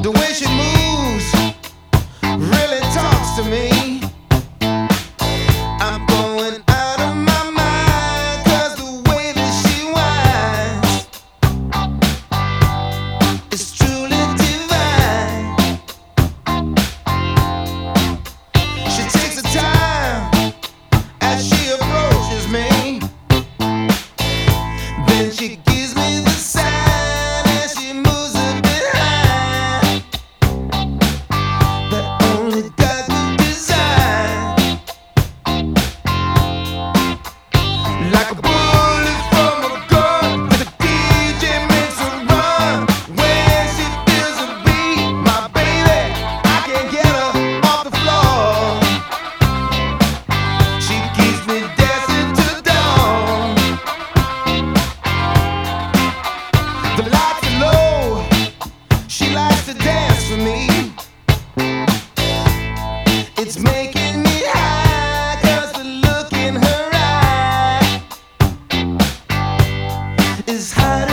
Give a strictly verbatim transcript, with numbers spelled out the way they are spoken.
The way she moves really talks to me. I'm going out of my mind 'cause the way that she whines is truly divine. She takes her time as she approaches me. Then she gives me the sign as she moves a bit high that only God could design. Like a bullet from a gun, the D J makes her run. When she feels a beat, my baby, I can't get her off the floor. She keeps me dancing till dawn. The lights are low, she likes to dance for me. It's making me high 'cause the look in her eye is hot